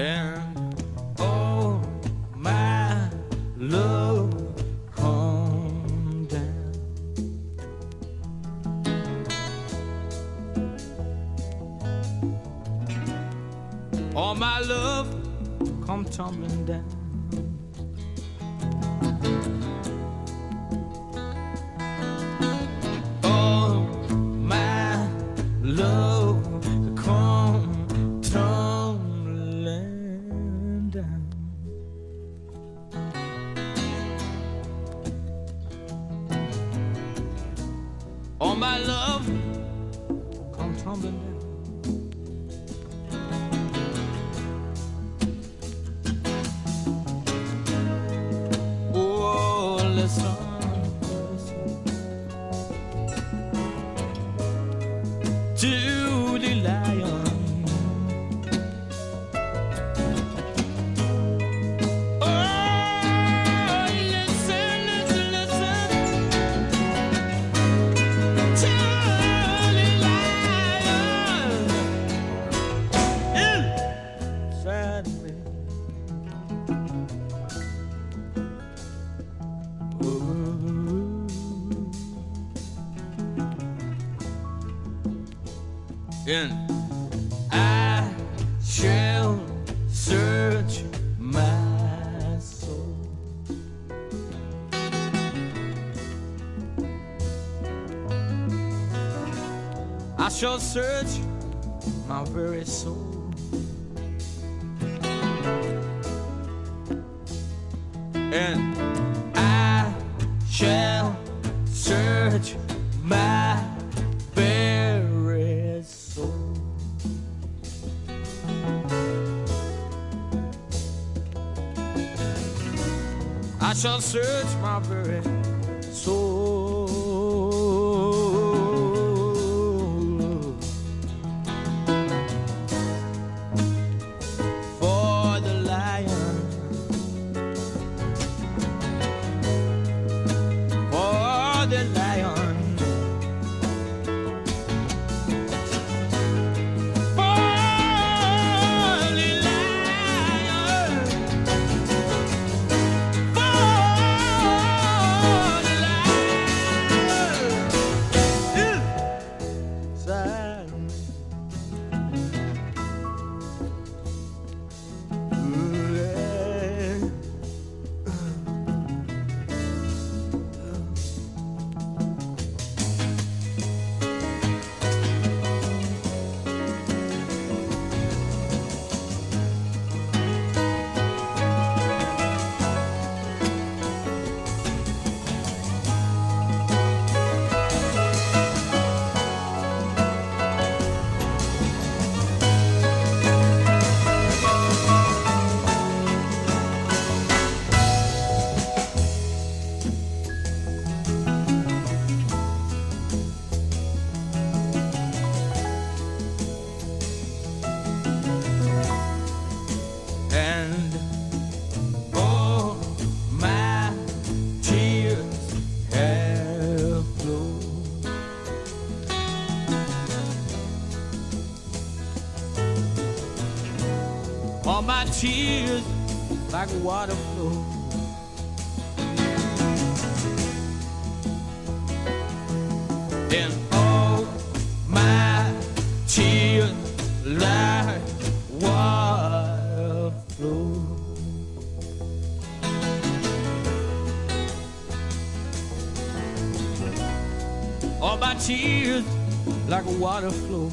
And oh, my love, calm down. All my love, come tumbling down. Oh, my love, come tumbling down. All my love, come tumbling down. Listen to the lion. Oh, listen, listen, listen to the lion inside me. And I shall search my soul. I shall search my very soul. And I shall search my very soul. I shall search my very soul for the lion, for the lion. And all my tears have flowed. All my tears like water flow. And all my tears like water flow. All my tears like a water flow.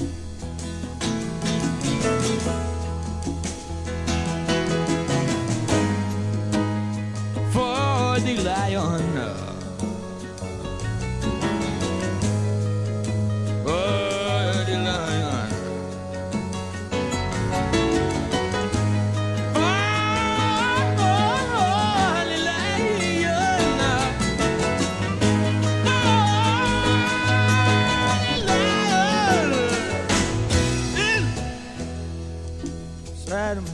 For the lion, for the lion, for the lion, inside of me.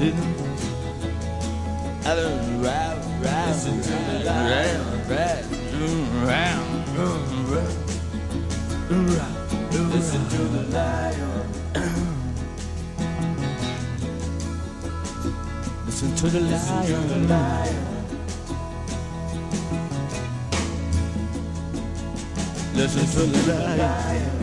Listen to the lion. Listen to the lion. Listen to the lion. Listen to the lion.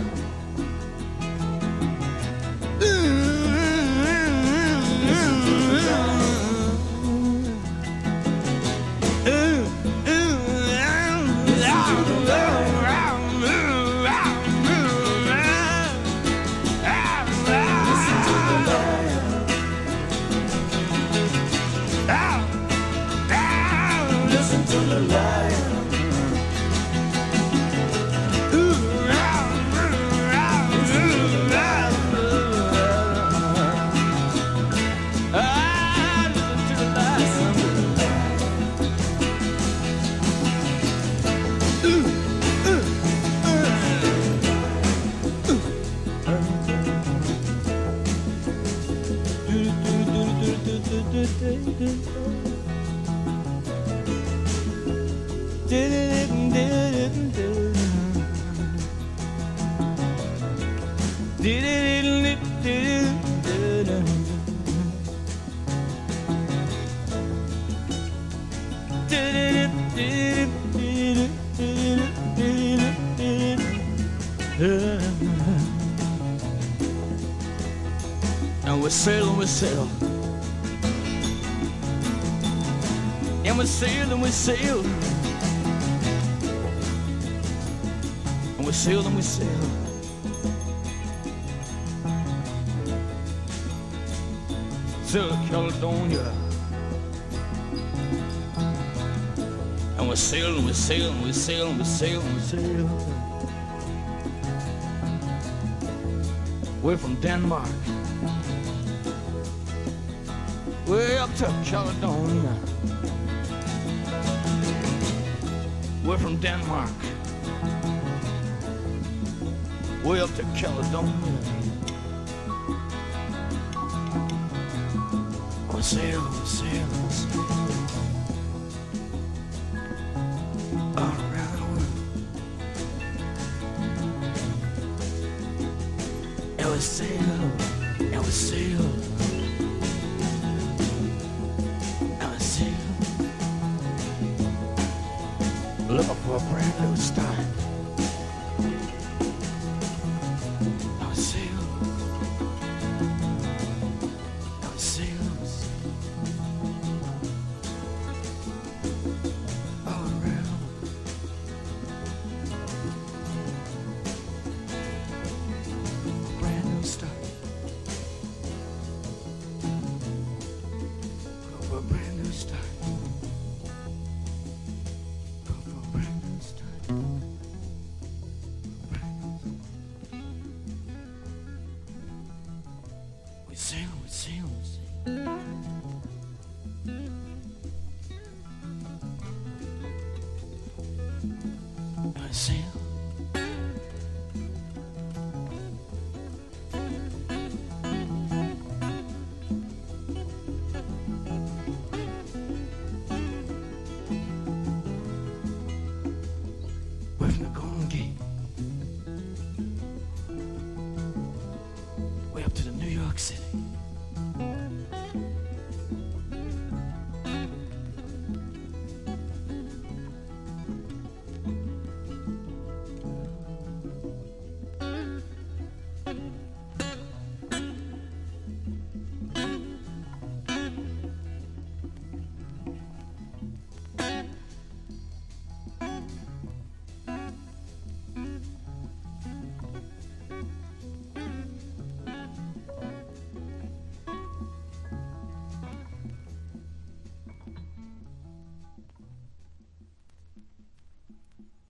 And we sail and we sail, and we sail and we sail, and we sail and we sail. To Caledonia, and we sail and we sail and we sail and we sail and we sail. We're from Denmark, way up to Caledonia. We're from Denmark, way up to Caledonia. We sail, we sail, we sail all around the world. And we sail, and we sail, and we sail, looking for a brand new start. And we sail, and we sail. We sail, we sail, we sail. I sail. We're from the Golden Gate, way up to the New York City.